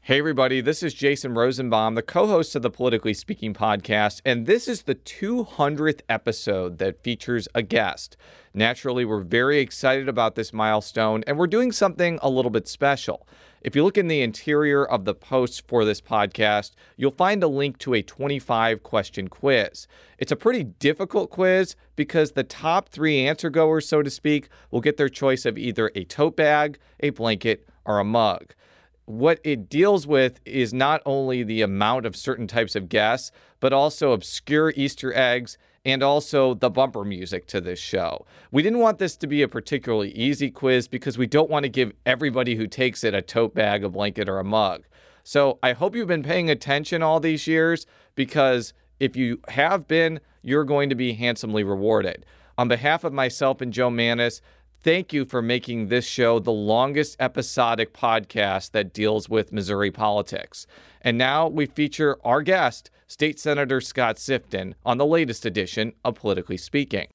Hey everybody, this is Jason Rosenbaum, the co-host of the Politically Speaking podcast, and this is the 200th episode that features a guest. Naturally, we're very excited about this milestone, and we're doing something a little bit special. If you look in the interior of the posts for this podcast, you'll find a link to a 25-question quiz. It's a pretty difficult quiz because the top 3 answer goers, so to speak, will get their choice of either a tote bag, a blanket, or a mug. What it deals with is not only the amount of certain types of guests, but also obscure Easter eggs and also the bumper music to this show. We didn't want this to be a particularly easy quiz because we don't want to give everybody who takes it a tote bag, a blanket, or a mug. So I hope you've been paying attention all these years, because if you have been, you're going to be handsomely rewarded. On behalf of myself and Joe Mannies, thank you for making this show the longest episodic podcast that deals with Missouri politics. And now we feature our guest, State Senator Scott Sifton, on the latest edition of Politically Speaking.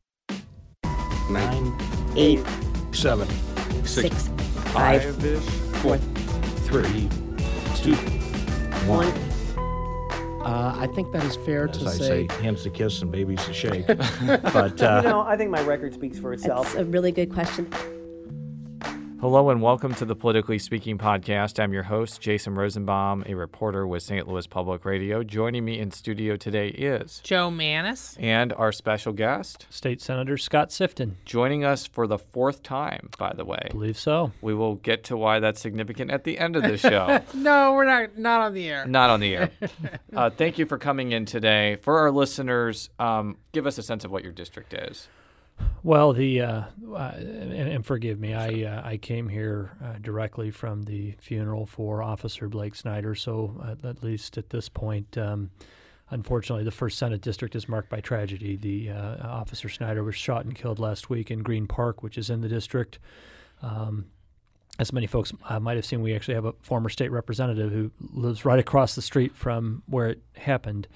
9, 8, 7, 6, 5, 4, 3, 2, 1. I think that is fair As to I say. say, hands to kiss and babies to shake. But I think my record speaks for itself. That's a really good question. Hello and welcome to the Politically Speaking podcast. I'm your host, Jason Rosenbaum, a reporter with St. Louis Public Radio. Joining me in studio today is Joe Mannies. And our special guest, State Senator Scott Sifton. joining us for the 4th time, by the way. I believe so. We will get to why that's significant at the end of the show. No, we're not on the air. Not on the air. Thank you for coming in today. For our listeners, give us a sense of what your district is. Well, and forgive me, I came here directly from the funeral for Officer Blake Snyder, so at least at this point, unfortunately, the 1st Senate District is marked by tragedy. The Officer Snyder was shot and killed last week in Green Park, which is in the district. As many folks might have seen, we actually have a former state representative who lives right across the street from where it happened.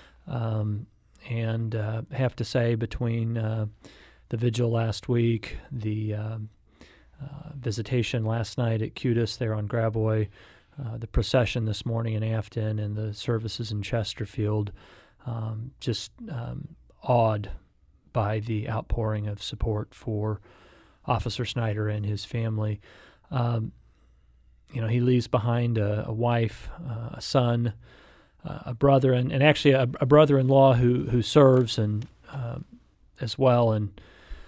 And have to say, between the vigil last week, the visitation last night at Cutis there on Gravois, the procession this morning in Afton, and the services in Chesterfield, just awed by the outpouring of support for Officer Snyder and his family. He leaves behind a wife, a son, a brother, and actually a brother-in-law who serves and as well, and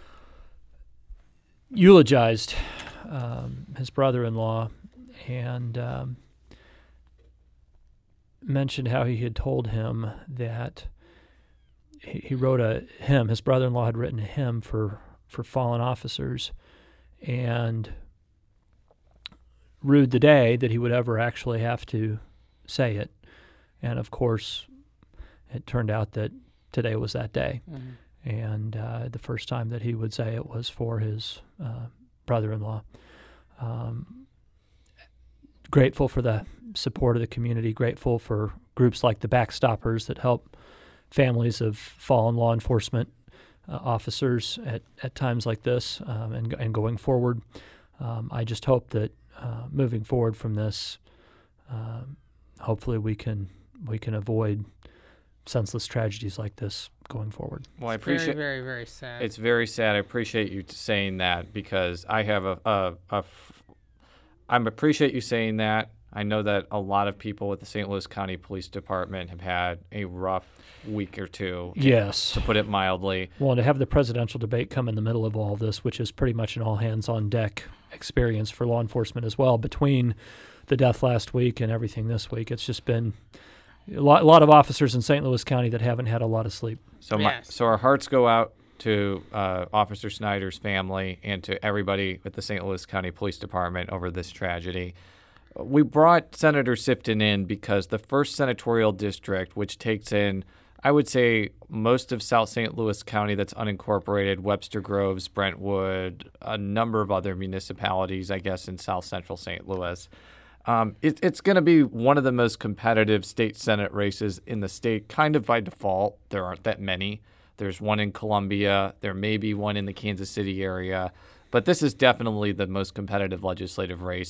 eulogized his brother-in-law and mentioned how he had told him that he wrote a hymn. His brother-in-law had written a hymn for fallen officers, and rued the day that he would ever actually have to say it. And of course, it turned out that today was that day. Mm-hmm. And the first time that he would say it was for his brother-in-law. Grateful for the support of the community, grateful for groups like the Backstoppers that help families of fallen law enforcement officers at times like this, and going forward. I just hope that moving forward from this, hopefully we can avoid senseless tragedies like this going forward. Well, I appreciate. Very, very, very sad. It's very sad. I appreciate you saying that, because I have I appreciate you saying that. I know that a lot of people with the St. Louis County Police Department have had a rough week or two. Yes. To put it mildly. Well, and to have the presidential debate come in the middle of all of this, which is pretty much an all-hands-on-deck experience for law enforcement as well, between the death last week and everything this week, it's just been a lot of officers in St. Louis County that haven't had a lot of sleep. So our hearts go out to Officer Snyder's family and to everybody at the St. Louis County Police Department over this tragedy. We brought Senator Sifton in because the 1st Senatorial District, which takes in, I would say, most of South St. Louis County that's unincorporated, Webster Groves, Brentwood, a number of other municipalities, I guess, in South Central St. Louis. It's going to be one of the most competitive state Senate races in the state, kind of by default. There aren't that many. There's one in Columbia. There may be one in the Kansas City area. But this is definitely the most competitive legislative race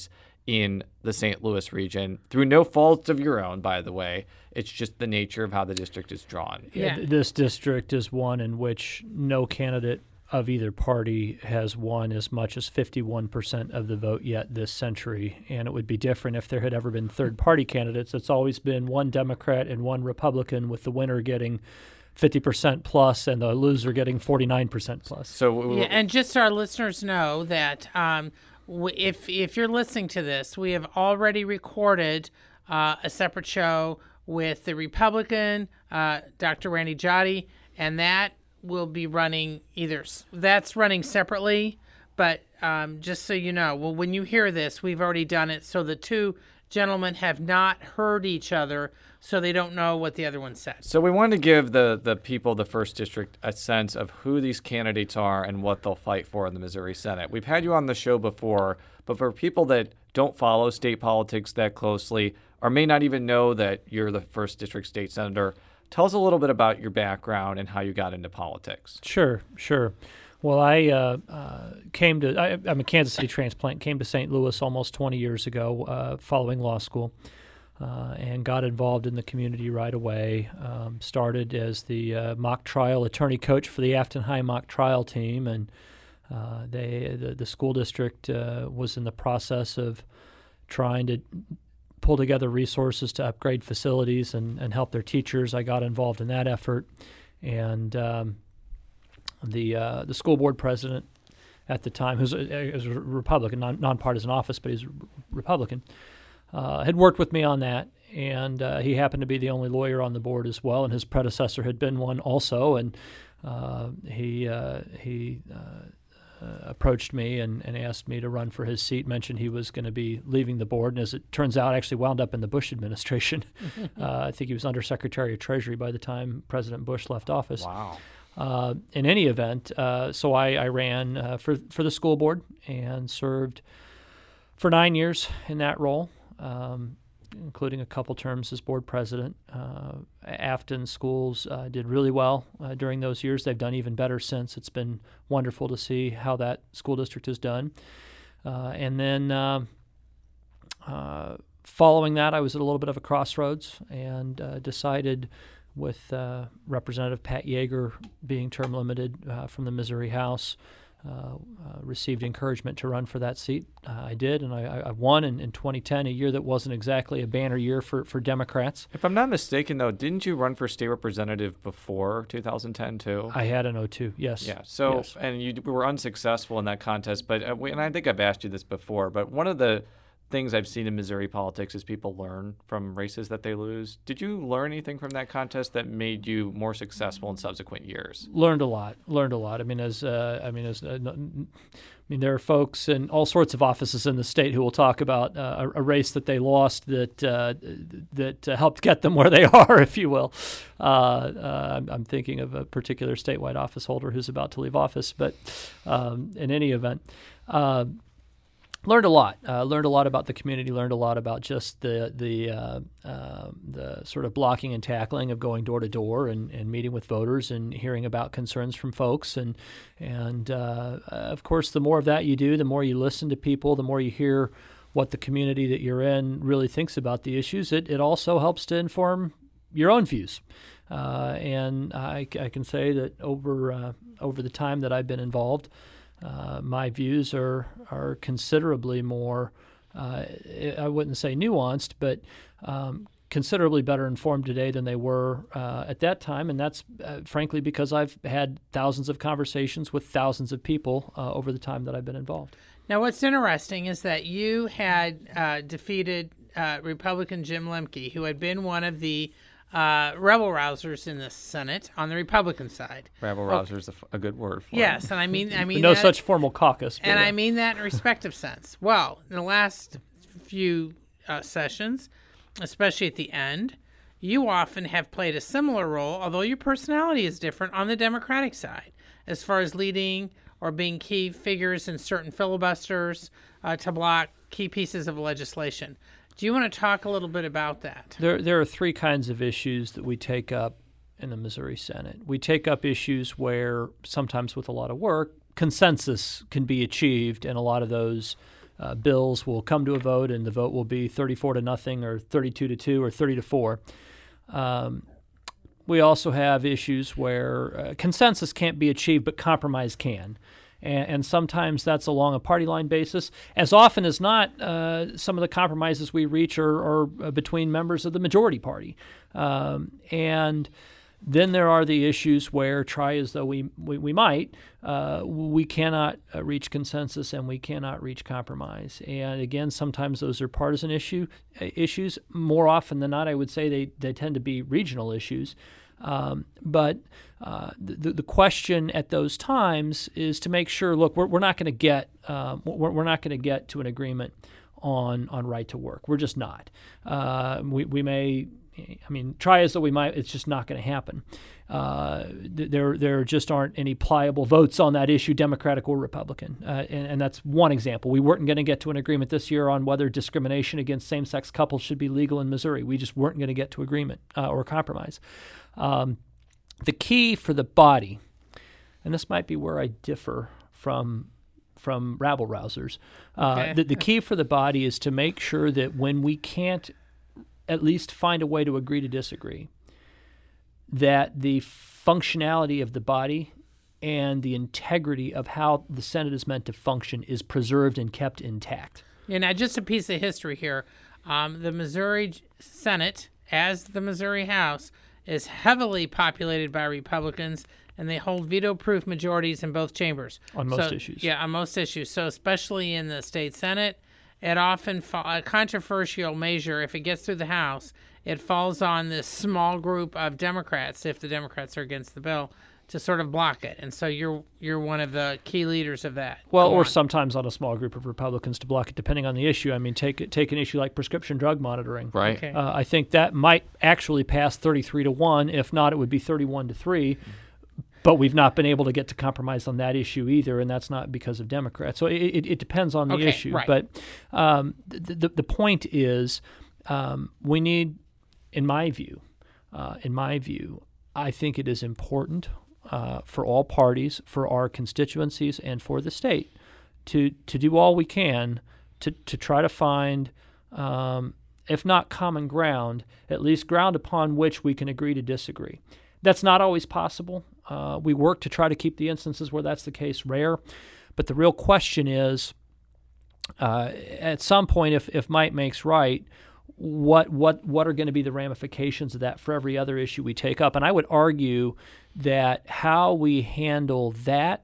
in the St. Louis region through no fault of your own, by the way. It's just the nature of how the district is drawn. Yeah. This district is one in which no candidate of either party has won as much as 51% of the vote yet this century, and it would be different if there had ever been third-party candidates. It's always been one Democrat and one Republican, with the winner getting 50% plus and the loser getting 49% plus. So, Yeah, and just so our listeners know that if you're listening to this, we have already recorded a separate show with the Republican, Dr. Randy Jotty, and that will be running that's running separately, but just so you know, well, when you hear this, we've already done it, so the two gentlemen have not heard each other, so they don't know what the other one said. So we wanted to give the people of the 1st District a sense of who these candidates are and what they'll fight for in the Missouri Senate. We've had you on the show before, but for people that don't follow state politics that closely or may not even know that you're the 1st District State Senator, tell us a little bit about your background and how you got into politics. Sure. Well, I'm a Kansas City transplant, came to St. Louis almost 20 years ago following law school, and got involved in the community right away. Started as the mock trial attorney coach for the Afton High mock trial team, and the school district was in the process of trying to pull together resources to upgrade facilities and help their teachers. I got involved in that effort, and the school board president at the time, who was a Republican, nonpartisan office, but he's Republican, had worked with me on that, and he happened to be the only lawyer on the board as well, and his predecessor had been one also, and he approached me and asked me to run for his seat, mentioned he was going to be leaving the board, and as it turns out, actually wound up in the Bush administration. I think he was Undersecretary of Treasury by the time President Bush left office. Wow. In any event, so I ran for the school board and served for 9 years in that role, including a couple terms as board president. Afton schools did really well during those years. They've done even better since. It's been wonderful to see how that school district has done. And then following that, I was at a little bit of a crossroads and decided, with Representative Pat Yeager being term limited from the Missouri House, received encouragement to run for that seat. I did, and I won in 2010, a year that wasn't exactly a banner year for Democrats. If I'm not mistaken, though, didn't you run for state representative before 2010, too? I had in 2002, yes. Yeah, so, yes. And you were unsuccessful in that contest, but and I think I've asked you this before, but one of the things I've seen in Missouri politics is people learn from races that they lose. Did you learn anything from that contest that made you more successful in subsequent years? Learned a lot. I mean, there are folks in all sorts of offices in the state who will talk about a race that they lost that helped get them where they are, if you will. I'm thinking of a particular statewide office holder who's about to leave office, but in any event. Learned a lot. Learned a lot about the community. Learned a lot about just the sort of blocking and tackling of going door to door and meeting with voters and hearing about concerns from folks. And of course, the more of that you do, the more you listen to people, the more you hear what the community that you're in really thinks about the issues. It also helps to inform your own views. And I can say that over the time that I've been involved, my views are considerably more, I wouldn't say nuanced, but considerably better informed today than they were at that time. And that's frankly because I've had thousands of conversations with thousands of people over the time that I've been involved. Now, what's interesting is that you had defeated Republican Jim Lemke, who had been one of the rebel rousers in the Senate on the Republican side. Rebel rouser is a good word for yes, it. And I mean no that, such formal caucus. And I mean that in a respective sense. Well, in the last few sessions, especially at the end, you often have played a similar role, although your personality is different on the Democratic side, as far as leading or being key figures in certain filibusters to block key pieces of legislation. Do you want to talk a little bit about that? There are three kinds of issues that we take up in the Missouri Senate. We take up issues where, sometimes with a lot of work, consensus can be achieved, and a lot of those bills will come to a vote, and the vote will be 34-0 or 32-2 or 30-4. We also have issues where consensus can't be achieved, but compromise can. And sometimes that's along a party line basis. As often as not, some of the compromises we reach are between members of the majority party. And then there are the issues where, try as though we might, we cannot reach consensus and we cannot reach compromise. And again, sometimes those are partisan issues. More often than not, I would say they tend to be regional issues. But the question at those times is to make sure, look, we're not going to get we're not going to get to an agreement on right to work. We're just not. We may. I mean, try as though we might, it's just not going to happen. There just aren't any pliable votes on that issue, Democratic or Republican. And that's one example. We weren't going to get to an agreement this year on whether discrimination against same-sex couples should be legal in Missouri. We just weren't going to get to agreement or compromise. The key for the body, and this might be where I differ from rabble-rousers, the key for the body is to make sure that when we can't at least find a way to agree to disagree, that the functionality of the body and the integrity of how the Senate is meant to function is preserved and kept intact. Yeah, now just a piece of history here. The Missouri Senate, as the Missouri House, is heavily populated by Republicans, and they hold veto-proof majorities in both chambers. On most issues. Yeah, on most issues. So especially in the state Senate, it often a controversial measure, if it gets through the House, it falls on this small group of Democrats, if the Democrats are against the bill, to sort of block it. And so you're one of the key leaders of that. Well, or sometimes on a small group of Republicans to block it, depending on the issue. I mean, take an issue like prescription drug monitoring. Right. Okay. I think that might actually pass 33-1. If not, it would be 31-3. But we've not been able to get to compromise on that issue either, and that's not because of Democrats. So it depends on the issue. Right. But the point is, we need, in my view, I think it is important for all parties, for our constituencies, and for the state to do all we can to try to find, if not common ground, at least ground upon which we can agree to disagree. That's not always possible. We work to try to keep the instances where that's the case rare. But the real question is, at some point, if might makes right, what are going to be the ramifications of that for every other issue we take up? And I would argue that how we handle that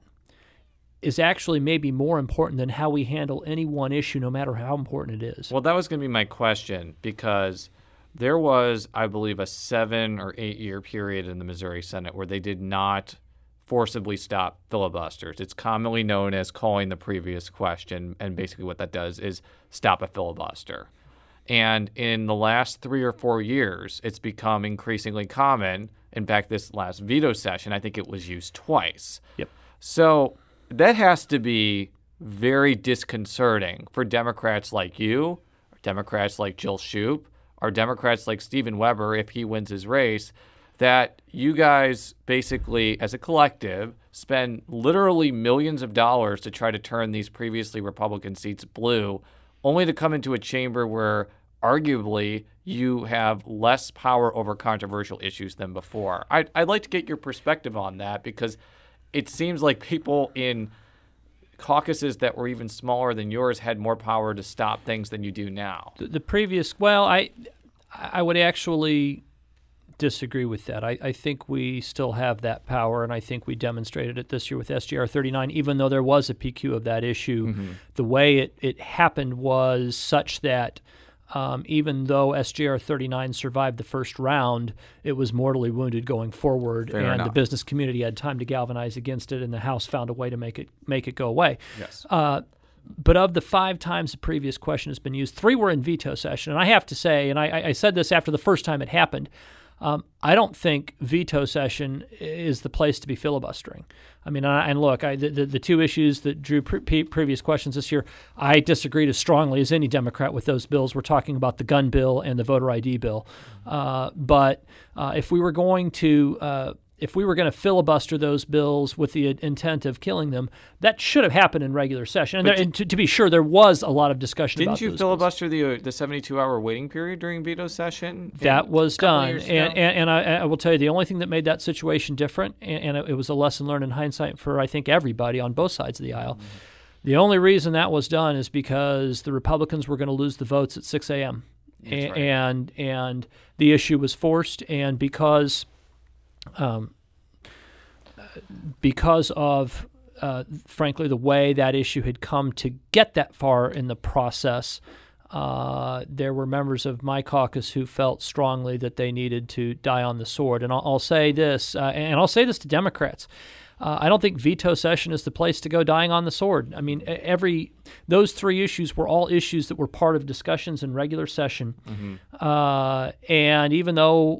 is actually maybe more important than how we handle any one issue, no matter how important it is. Well, that was going to be my question, because there was, I believe, a 7 or 8 year period in the Missouri Senate where they did not forcibly stop filibusters. It's commonly known as calling the previous question, and basically what that does is stop a filibuster. And in the last 3 or 4 years, it's become increasingly common. In fact, this last veto session, I think it was used twice. Yep. So that has to be very disconcerting for Democrats like you, or Democrats like Jill Shoup, or Democrats like Stephen Weber, if he wins his race, that you guys basically, as a collective, spend literally millions of dollars to try to turn these previously Republican seats blue, only to come into a chamber where arguably you have less power over controversial issues than before. I'd like to get your perspective on that, because it seems like people in caucuses that were even smaller than yours had more power to stop things than you do now. The previous, well, I would actually disagree with that. I think we still have that power, and I think we demonstrated it this year with SGR 39, even though there was a PQ of that issue. Mm-hmm. The way it happened was such that even though SGR 39 survived the first round, it was mortally wounded going forward. Fair and enough. The business community had time to galvanize against it, and the House found a way to make it go away. Yes. But of the 5 times the previous question has been used, 3 were in veto session. And I have to say, and I said this after the first time it happened, I don't think veto session is the place to be filibustering. I mean, and look, the 2 issues that drew previous questions this year, I disagreed as strongly as any Democrat with those bills. We're talking about the gun bill and the voter ID bill. But if we were going to if we were going to filibuster those bills with the intent of killing them, that should have happened in regular session. And to be sure, there was a lot of discussion about those Didn't you filibuster the 72-hour waiting period during veto session? That was done. years ago. And I will tell you, the only thing that made that situation different, and it was a lesson learned in hindsight for, I think, everybody on both sides of the aisle, the only reason that was done is because the Republicans were going to lose the votes at 6 a.m. Right. And the issue was forced, and because of frankly the way that issue had come to get that far in the process, there were members of my caucus who felt strongly that they needed to die on the sword. And I'll say this, and I'll say this to Democrats. I don't think veto session is the place to go dying on the sword. I mean, those three issues were all issues that were part of discussions in regular session. And even though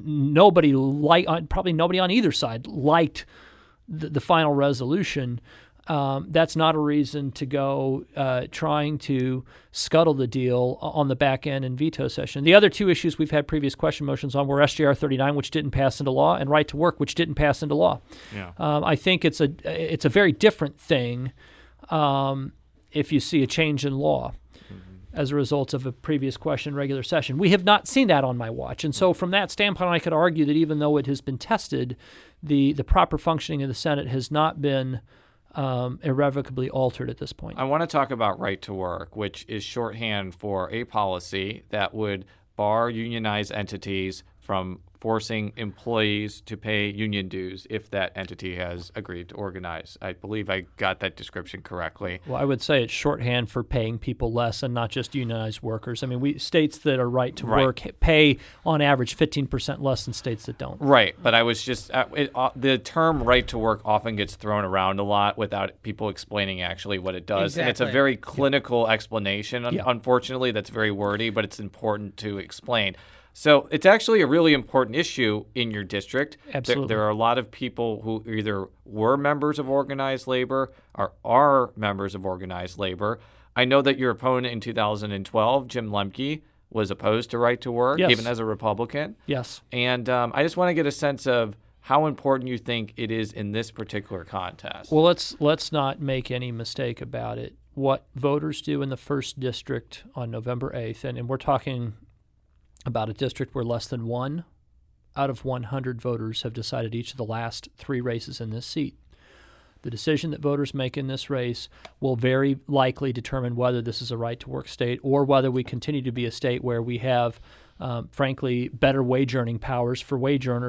probably nobody on either side liked the final resolution, that's not a reason to go trying to scuttle the deal on the back end in veto session. The other two issues we've had previous question motions on were SJR 39, which didn't pass into law, and right to work, which didn't pass into law. Yeah. I think it's a very different thing if you see a change in law as a result of a previous question in regular session. We have not seen that on my watch. And so from that standpoint, I could argue that even though it has been tested, the proper functioning of the Senate has not been irrevocably altered at this point. I want to talk about right to work, which is shorthand for a policy that would bar unionized entities from forcing employees to pay union dues if that entity has agreed to organize. I believe I got that description correctly. Well, I would say it's shorthand for paying people less and not just unionized workers. I mean, states that are right to work pay on average 15% less than states that don't. Right, but I was just the term right to work often gets thrown around a lot without people explaining actually what it does. Exactly. And it's a very clinical explanation. Yeah. Unfortunately, that's very wordy, but it's important to explain. So it's actually a really important issue in your district. Absolutely. There are a lot of people who either were members of organized labor or are members of organized labor. I know that your opponent in 2012, Jim Lemke, was opposed to right to work, Yes. even as a Republican. Yes. And I just want to get a sense of how important you think it is in this particular contest. Well, let's not make any mistake about it. What voters do in the 1st District on November 8th, and we're talking about a district where less than 1 out of 100 voters have decided each of the last 3 races in this seat. The decision that voters make in this race will very likely determine whether this is a right-to-work state or whether we continue to be a state where we have, frankly, better wage earning powers for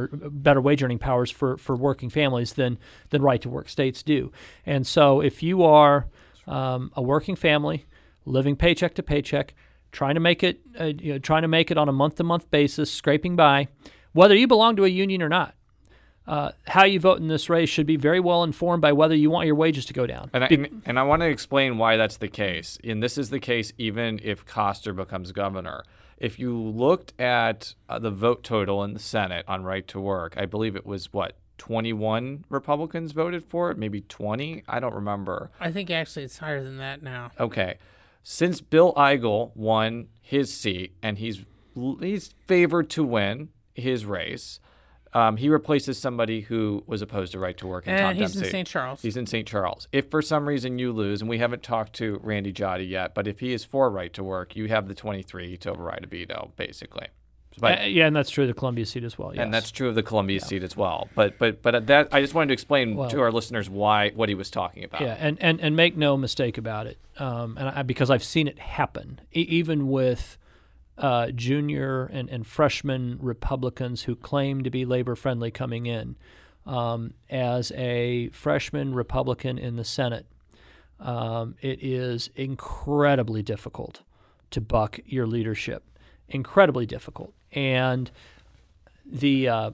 working families than right-to-work states do. And so, if you are a working family living paycheck to paycheck, trying to make it on a month-to-month basis, scraping by, whether you belong to a union or not, how you vote in this race should be very well informed by whether you want your wages to go down. And I want to explain why that's the case. And this is the case even if Koster becomes governor. If you looked at the vote total in the Senate on right to work, I believe it was, 21 Republicans voted for it? Maybe 20? I don't remember. I think actually it's higher than that now. Okay. Since Bill Eigel won his seat, and he's favored to win his race, he replaces somebody who was opposed to right to work. And he's in St. Charles. He's in St. Charles. If for some reason you lose, and we haven't talked to Randy Joddy yet, but if he is for right to work, you have the 23 to override a veto, basically. But, yeah, and that's true of the Columbia seat as well. Yes. And that's true of the Columbia seat as well. But that I just wanted to explain to our listeners what he was talking about. Yeah, and make no mistake about it, because I've seen it happen, even with junior and freshman Republicans who claim to be labor-friendly coming in. As a freshman Republican in the Senate, it is incredibly difficult to buck your leadership. Incredibly difficult. And I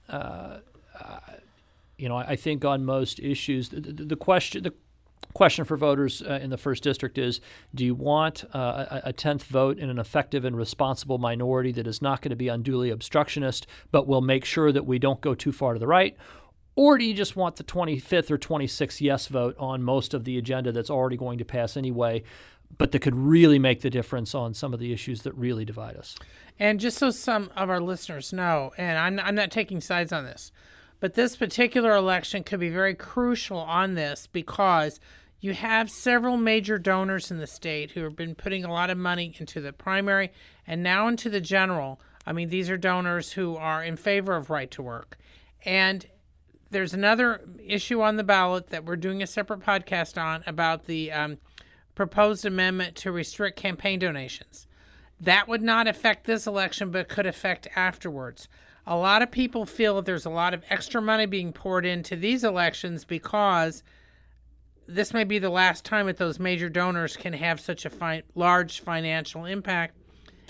think on most issues, the question for voters in the 1st District is, do you want a 10th vote in an effective and responsible minority that is not going to be unduly obstructionist, but will make sure that we don't go too far to the right? Or do you just want the 25th or 26th yes vote on most of the agenda that's already going to pass anyway, but that could really make the difference on some of the issues that really divide us? And just so some of our listeners know, and I'm not taking sides on this, But this particular election could be very crucial on this because you have several major donors in the state who have been putting a lot of money into the primary and now into the general. I mean, these are donors who are in favor of right to work. And there's another issue on the ballot that we're doing a separate podcast on about the proposed amendment to restrict campaign donations. That would not affect this election, but could affect afterwards. A lot of people feel that there's a lot of extra money being poured into these elections because this may be the last time that those major donors can have such a large financial impact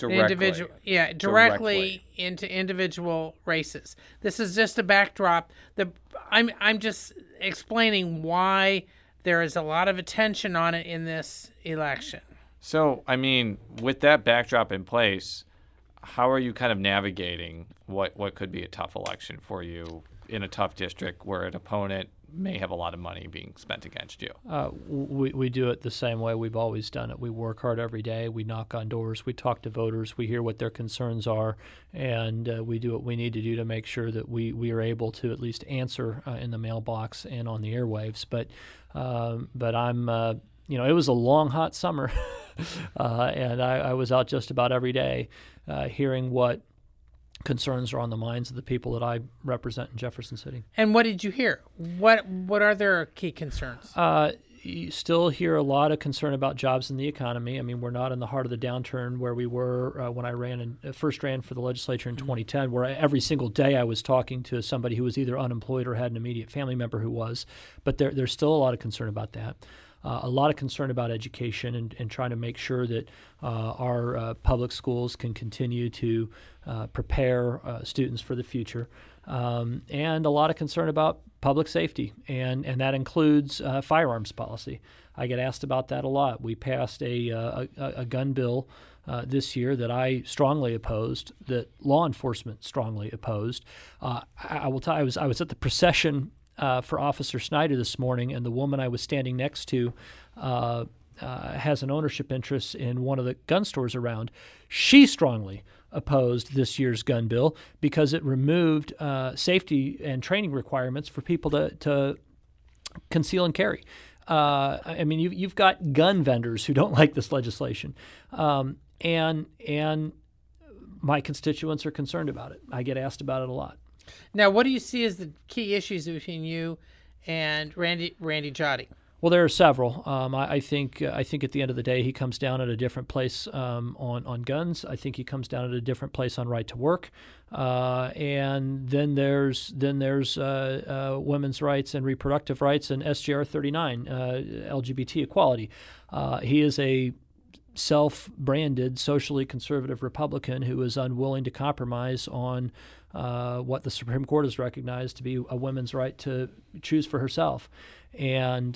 directly into individual races. This is just a backdrop. I'm just explaining why there is a lot of attention on it in this election. So, I mean, with that backdrop in place, how are you kind of navigating what could be a tough election for you in a tough district where an opponent may have a lot of money being spent against you? We do it the same way we've always done it. We work hard every day. We knock on doors. We talk to voters. We hear what their concerns are, and we do what we need to do to make sure that we are able to at least answer in the mailbox and on the airwaves. But I'm it was a long, hot summer, and I was out just about every day hearing what concerns are on the minds of the people that I represent in Jefferson City. And what did you hear? What are their key concerns? You still hear a lot of concern about jobs in the economy. I mean, we're not in the heart of the downturn where we were when I first ran for the legislature in 2010, where every single day I was talking to somebody who was either unemployed or had an immediate family member who was. But there's still a lot of concern about that. A lot of concern about education and trying to make sure that our public schools can continue to prepare students for the future. And a lot of concern about public safety, and that includes firearms policy. I get asked about that a lot. We passed a gun bill this year that I strongly opposed, that law enforcement strongly opposed. I will tell you, I was at the procession for Officer Snyder this morning, and the woman I was standing next to has an ownership interest in one of the gun stores around. She strongly opposed this year's gun bill because it removed safety and training requirements for people to conceal and carry. I mean, you've got gun vendors who don't like this legislation, and my constituents are concerned about it. I get asked about it a lot. Now, what do you see as the key issues between you and Randy Joddy? Well, there are several. I think at the end of the day, he comes down at a different place on guns. I think he comes down at a different place on right to work, and then there's women's rights and reproductive rights and SGR 39, LGBT equality. He is a self-branded socially conservative Republican who is unwilling to compromise on what the Supreme Court has recognized to be a woman's right to choose for herself. And,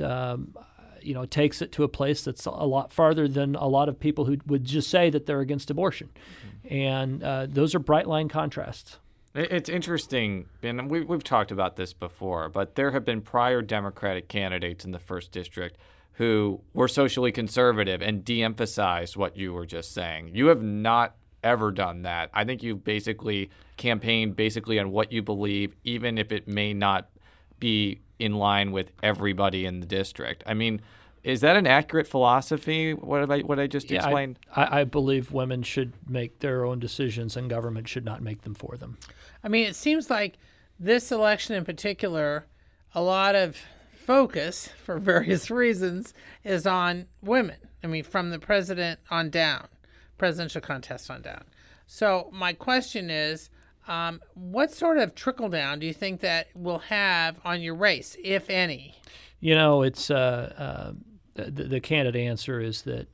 takes it to a place that's a lot farther than a lot of people who would just say that they're against abortion. Mm-hmm. And those are bright line contrasts. It's interesting, and we've talked about this before, but there have been prior Democratic candidates in the 1st District who were socially conservative and de-emphasized what you were just saying. You have not ever done that. I think you basically campaigned on what you believe, even if it may not be in line with everybody in the district. I mean, is that an accurate philosophy, what I just explained? I believe women should make their own decisions and government should not make them for them. I mean, it seems like this election in particular, a lot of focus, for various reasons, is on women. I mean, from the president on down, presidential contest on down. So my question is, what sort of trickle down do you think that will have on your race, if any? It's the candid answer is that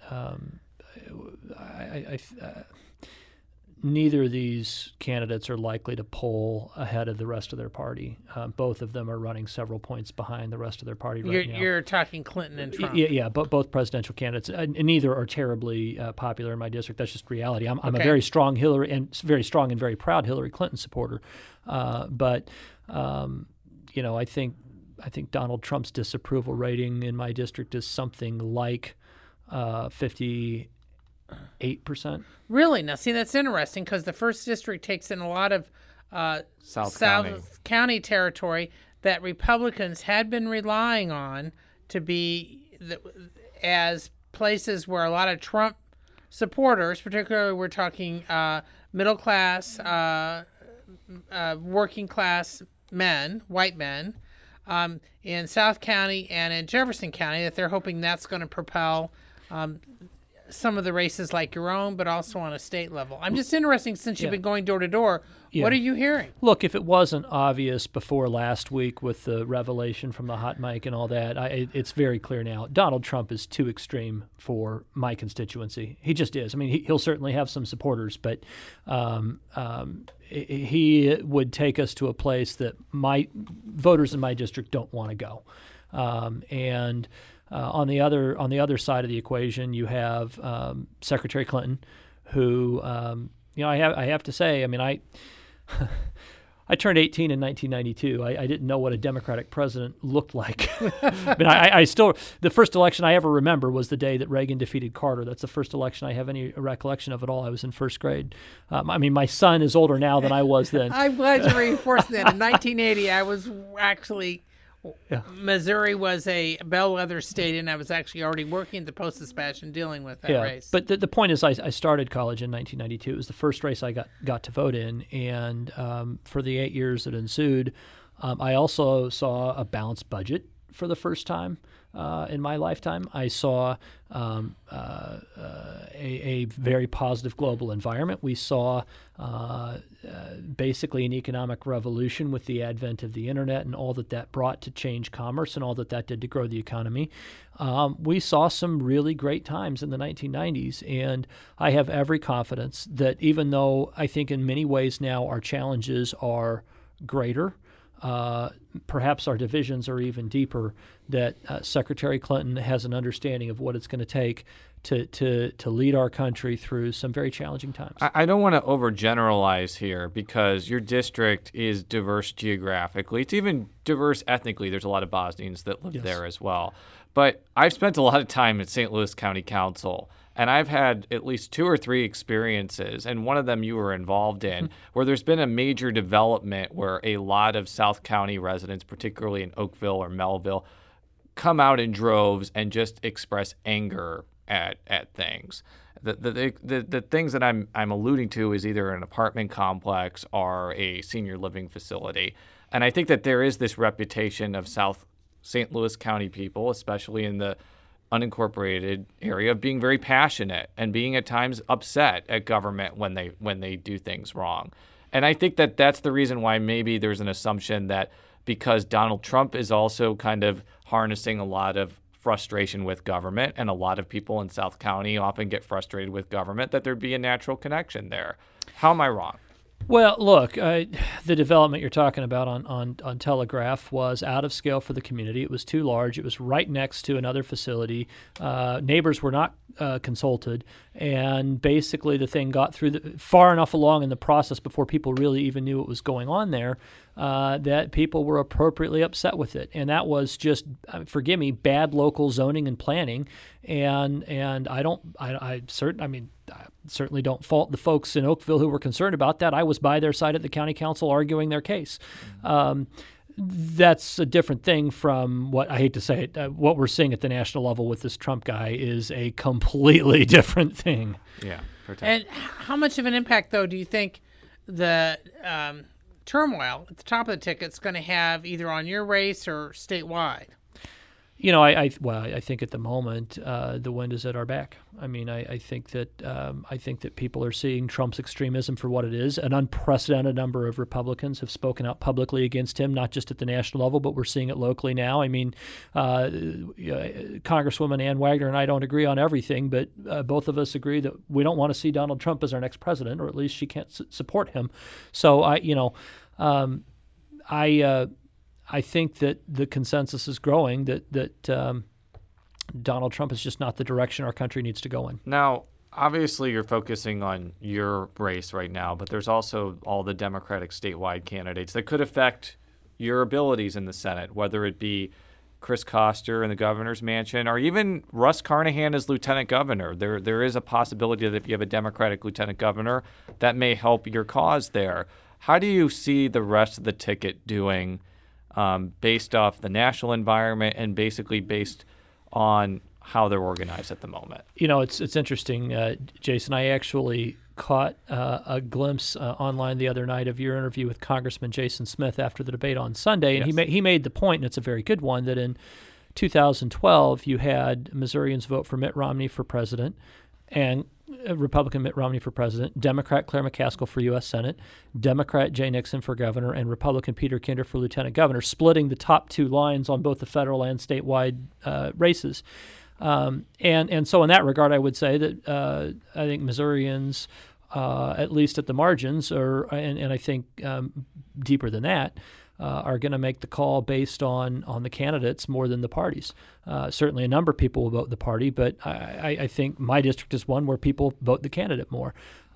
neither of these candidates are likely to poll ahead of the rest of their party. Both of them are running several points behind the rest of their party right now. You're talking Clinton and Trump. Yeah, but both presidential candidates, and neither are terribly popular in my district. That's just reality. I'm a very strong Hillary and very proud Hillary Clinton supporter. But I think Donald Trump's disapproval rating in my district is something like 58%. Really? Now, see, that's interesting because the 1st District takes in a lot of South County territory that Republicans had been relying on to be as places where a lot of Trump supporters, particularly we're talking middle class, working class men, white men, in South County and in Jefferson County, that they're hoping that's going to propel some of the races like your own, but also on a state level. I'm just interested, since you've been going door to door, what are you hearing? Look, if it wasn't obvious before last week with the revelation from the hot mic and all that, it's very clear now. Donald Trump is too extreme for my constituency. He just is. I mean, he'll certainly have some supporters, but he would take us to a place that my voters in my district don't want to go. On the other side of the equation, you have Secretary Clinton, who I have to say, I mean, I turned 18 in 1992. I didn't know what a Democratic president looked like. I mean, I still, the first election I ever remember was the day that Reagan defeated Carter. That's the first election I have any recollection of at all. I was in first grade. I mean, my son is older now than I was then. I'm glad you reinforced that. In 1980, I was actually... Missouri was a bellwether state, and I was actually already working at the Post-Dispatch and dealing with that race. But the point is, I started college in 1992. It was the first race I got to vote in, and for the 8 years that ensued, I also saw a balanced budget for the first time in my lifetime. I saw a very positive global environment. We saw basically an economic revolution with the advent of the internet and all that brought to change commerce and all that did to grow the economy. We saw some really great times in the 1990s, and I have every confidence that even though I think in many ways now our challenges are greater, perhaps our divisions are even deeper, that Secretary Clinton has an understanding of what it's going to take to lead our country through some very challenging times. I don't want to overgeneralize here, because your district is diverse geographically. It's even diverse ethnically. There's a lot of Bosnians that live there as well. But I've spent a lot of time at St. Louis County Council, and I've had at least 2 or 3 experiences, and one of them you were involved in, where there's been a major development where a lot of South County residents, particularly in Oakville or Melville, come out in droves and just express anger at things. The things that I'm alluding to is either an apartment complex or a senior living facility. And I think that there is this reputation of South St. Louis County people, especially in the unincorporated area, of being very passionate and being at times upset at government when they do things wrong. And I think that that's the reason why maybe there's an assumption that because Donald Trump is also kind of harnessing a lot of frustration with government, and a lot of people in South County often get frustrated with government, that there'd be a natural connection there. How am I wrong? Well, look, the development you're talking about on Telegraph was out of scale for the community. It was too large. It was right next to another facility. Neighbors were not consulted, and basically the thing got through far enough along in the process before people really even knew what was going on there that people were appropriately upset with it. And that was just, forgive me, bad local zoning and planning. And I certainly don't fault the folks in Oakville who were concerned about that. I was by their side at the county council arguing their case. That's a different thing from what, I hate to say it, what we're seeing at the national level with this Trump guy is a completely different thing. Yeah. And how much of an impact, though, do you think the turmoil at the top of the ticket is going to have either on your race or statewide? You know, I think at the moment the wind is at our back. I mean, I think that people are seeing Trump's extremism for what it is. An unprecedented number of Republicans have spoken out publicly against him, not just at the national level, but we're seeing it locally now. I mean, Congresswoman Ann Wagner and I don't agree on everything, but both of us agree that we don't want to see Donald Trump as our next president, or at least she can't support him. So I think that the consensus is growing that Donald Trump is just not the direction our country needs to go in. Now, obviously, you're focusing on your race right now, but there's also all the Democratic statewide candidates that could affect your abilities in the Senate, whether it be Chris Koster in the governor's mansion or even Russ Carnahan as lieutenant governor. There is a possibility that if you have a Democratic lieutenant governor, that may help your cause there. How do you see the rest of the ticket doing based off the national environment and basically based on how they're organized at the moment? It's interesting, Jason. I actually caught a glimpse online the other night of your interview with Congressman Jason Smith after the debate on Sunday, and he made the point, and it's a very good one, that in 2012 you had Missourians vote for Mitt Romney for president, and Republican Mitt Romney for president, Democrat Claire McCaskill for U.S. Senate, Democrat Jay Nixon for governor, and Republican Peter Kinder for lieutenant governor, splitting the top two lines on both the federal and statewide races. And so in that regard, I would say that I think Missourians, at least at the margins, and I think deeper than that, are going to make the call based on the candidates more than the parties. Certainly a number of people will vote the party, but I think my district is one where people vote the candidate more.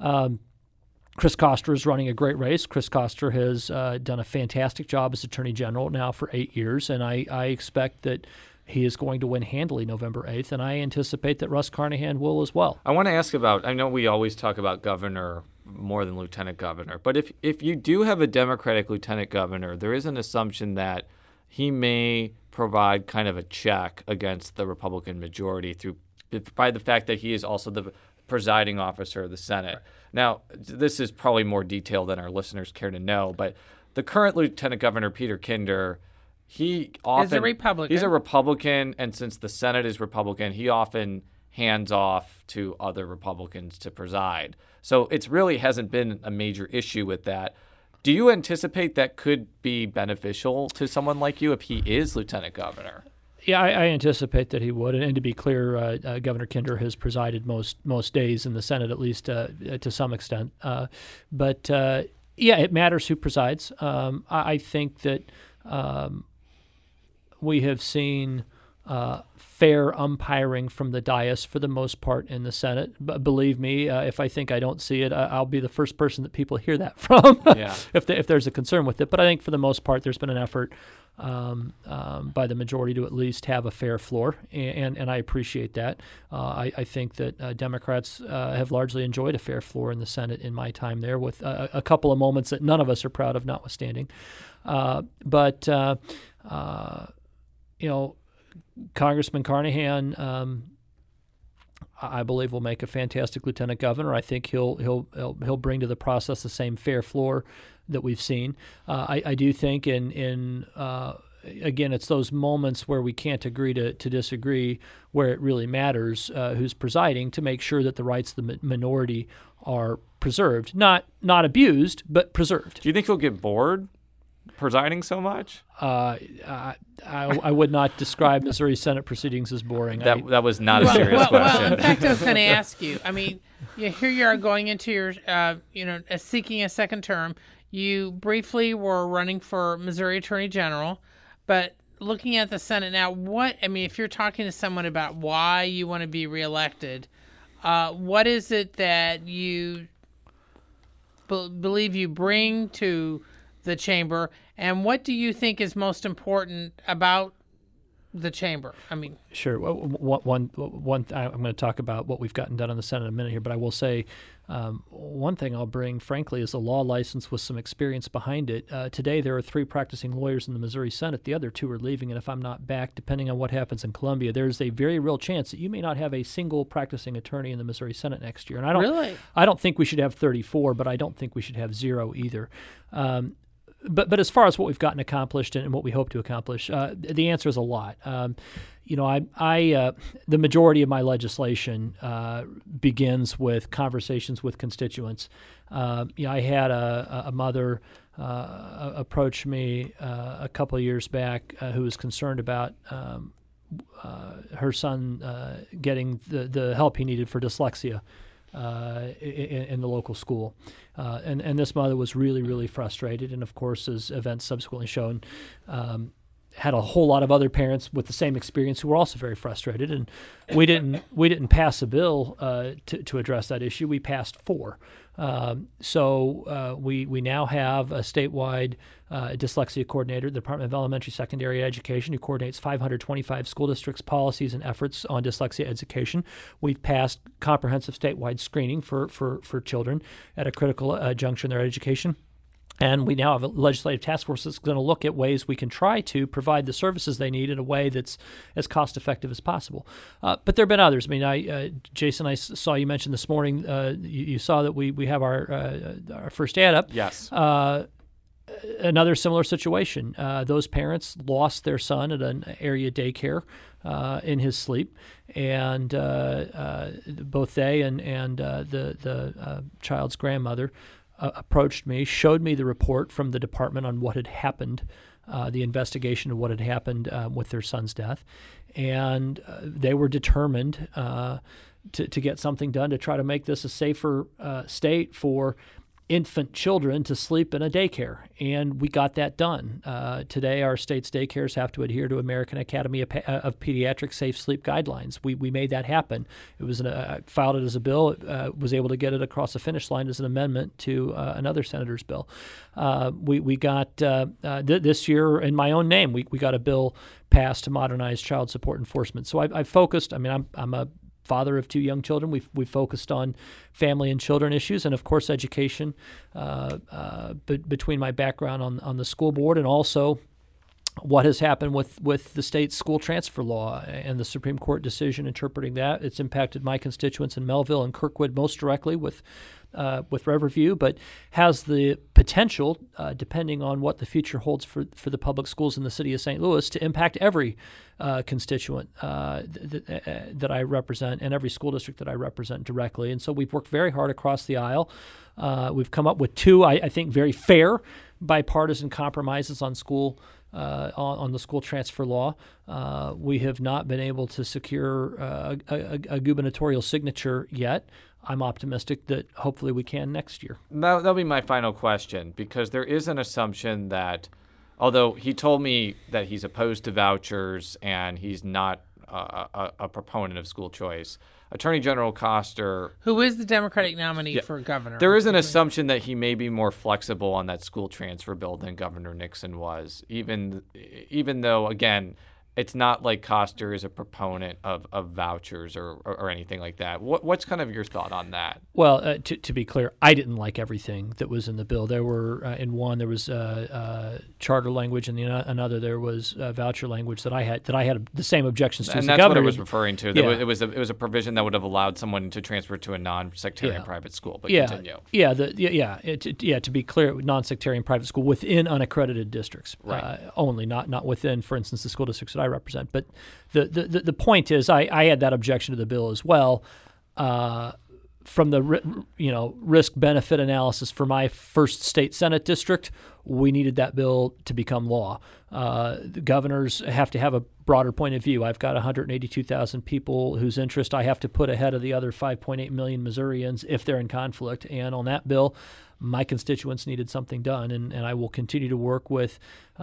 Chris Koster is running a great race. Chris Koster has done a fantastic job as Attorney General now for 8 years, and I expect that he is going to win handily November 8th, and I anticipate that Russ Carnahan will as well. I want to ask about, I know we always talk about governor more than lieutenant governor, but if you do have a Democratic lieutenant governor, there is an assumption that he may provide kind of a check against the Republican majority by the fact that he is also the presiding officer of the Senate. Right. Now, this is probably more detailed than our listeners care to know, but the current lieutenant governor, Peter Kinder, he's a Republican. He's a Republican, and since the Senate is Republican, he often hands off to other Republicans to preside. So it really hasn't been a major issue with that. Do you anticipate that could be beneficial to someone like you if he is lieutenant governor? Yeah, I anticipate that he would. And to be clear, Governor Kinder has presided most days in the Senate, at least to some extent. But it matters who presides. I think that we have seen fair umpiring from the dais for the most part in the Senate. But believe me, if I think I don't see it, I'll be the first person that people hear that from if there's a concern with it. But I think for the most part, there's been an effort by the majority to at least have a fair floor, and I appreciate that. I think that Democrats have largely enjoyed a fair floor in the Senate in my time there, with a couple of moments that none of us are proud of notwithstanding. But Congressman Carnahan, I believe, will make a fantastic lieutenant governor. I think he'll bring to the process the same fair floor that we've seen. I do think in again, it's those moments where we can't agree to disagree, where it really matters who's presiding, to make sure that the rights of the minority are preserved, not abused, but preserved. Do you think he'll get bored presiding so much? I would not describe Missouri Senate proceedings as boring. That was not a serious question. Well, in fact, I was going to ask you. I mean, here you are going into your, seeking a second term. You briefly were running for Missouri Attorney General, but looking at the Senate now, if you're talking to someone about why you want to be reelected, what is it that you believe you bring to the chamber, and what do you think is most important about the chamber? Sure. One I'm going to talk about what we've gotten done in the Senate in a minute here, but I will say one thing I'll bring, frankly, is a law license with some experience behind it. Today, there are 3 practicing lawyers in the Missouri Senate. The other 2 are leaving, and if I'm not back, depending on what happens in Columbia, there's a very real chance that you may not have a single practicing attorney in the Missouri Senate next year. And I don't think we should have 34, but I don't think we should have 0 either. But as far as what we've gotten accomplished and what we hope to accomplish, the answer is a lot. The majority of my legislation begins with conversations with constituents. I had a mother approach me a couple of years back who was concerned about her son getting the help he needed for dyslexia in the local school. And this mother was really, really frustrated, and of course, as events subsequently shown, had a whole lot of other parents with the same experience who were also very frustrated. And we didn't pass a bill to address that issue. We passed 4. So we now have a statewide dyslexia coordinator, the Department of Elementary Secondary Education, who coordinates 525 school districts' policies and efforts on dyslexia education. We've passed comprehensive statewide screening for children at a critical juncture in their education. And we now have a legislative task force that's going to look at ways we can try to provide the services they need in a way that's as cost effective as possible. But there have been others. I mean, Jason, I saw you mention this morning. You saw that we have our first ad up. Yes. Another similar situation. Those parents lost their son at an area daycare in his sleep, and both they and the child's grandmother approached me, showed me the report from the department on what had happened, the investigation of what had happened with their son's death, and they were determined to get something done to try to make this a safer state for infant children to sleep in a daycare, and we got that done. Today, our state's daycares have to adhere to American Academy of Pediatrics Safe Sleep Guidelines. We made that happen. It was filed it as a bill, was able to get it across the finish line as an amendment to another senator's bill. We got this year, in my own name, we got a bill passed to modernize child support enforcement. So I've focused. I mean, I'm a father of 2 young children. We've focused on family and children issues, and of course education. Between my background on the school board and also what has happened with the state's school transfer law and the Supreme Court decision interpreting that, it's impacted my constituents in Melville and Kirkwood most directly with Riverview, but has the potential, depending on what the future holds for the public schools in the city of St. Louis, to impact every constituent that I represent and every school district that I represent directly. And so we've worked very hard across the aisle. We've come up with 2, I think, very fair bipartisan compromises on school on the school transfer law. We have not been able to secure a gubernatorial signature yet. I'm optimistic that hopefully we can next year. That'll be my final question, because there is an assumption that, although he told me that he's opposed to vouchers and he's not a proponent of school choice, Attorney General Koster, who is the Democratic nominee for governor, there is an assumption that he may be more flexible on that school transfer bill than Governor Nixon was, even though, again, it's not like Koster is a proponent of vouchers or anything like that. What's kind of your thought on that? Well, to be clear, I didn't like everything that was in the bill. There were in one there was charter language, and in another there was voucher language that I had the same objections to. And as that's the governor. what I was referring to. Yeah. It was a provision that would have allowed someone to transfer to a non-sectarian private school. But continue. To be clear, non-sectarian private school within unaccredited districts, right. Only, not within, for instance, the school districts that I represent. But the point is, I had that objection to the bill as well. From the risk-benefit analysis for my first state Senate district, we needed that bill to become law. The governors have to have a broader point of view. I've got 182,000 people whose interest I have to put ahead of the other 5.8 million Missourians if they're in conflict. And on that bill, my constituents needed something done, and I will continue to work with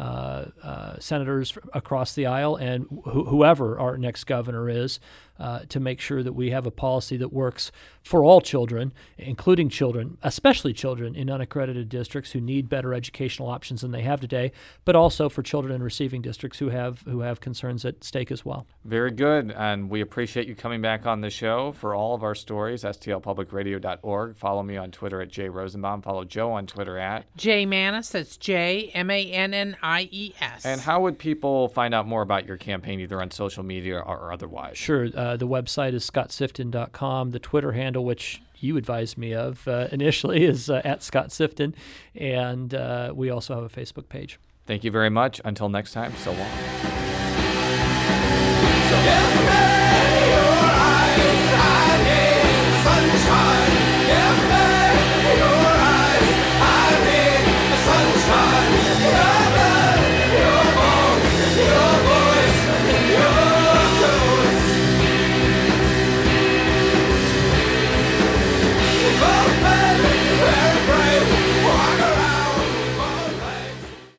senators across the aisle and whoever our next governor is to make sure that we have a policy that works for all children, including children, especially children in unaccredited districts who need better educational options than they have today, but also for children in receiving districts who have concerns at stake as well. Very good, and we appreciate you coming back on the show. For all of our stories, stlpublicradio.org. Follow me on Twitter at Jay Rosenbaum. Follow Joe on Twitter at Jay Mannies. That's JMANNIES. And how would people find out more about your campaign, either on social media or otherwise? Sure. The website is scottsifton.com. The Twitter handle, which you advised me of initially, is at Scott Sifton. And we also have a Facebook page. Thank you very much. Until next time, so long.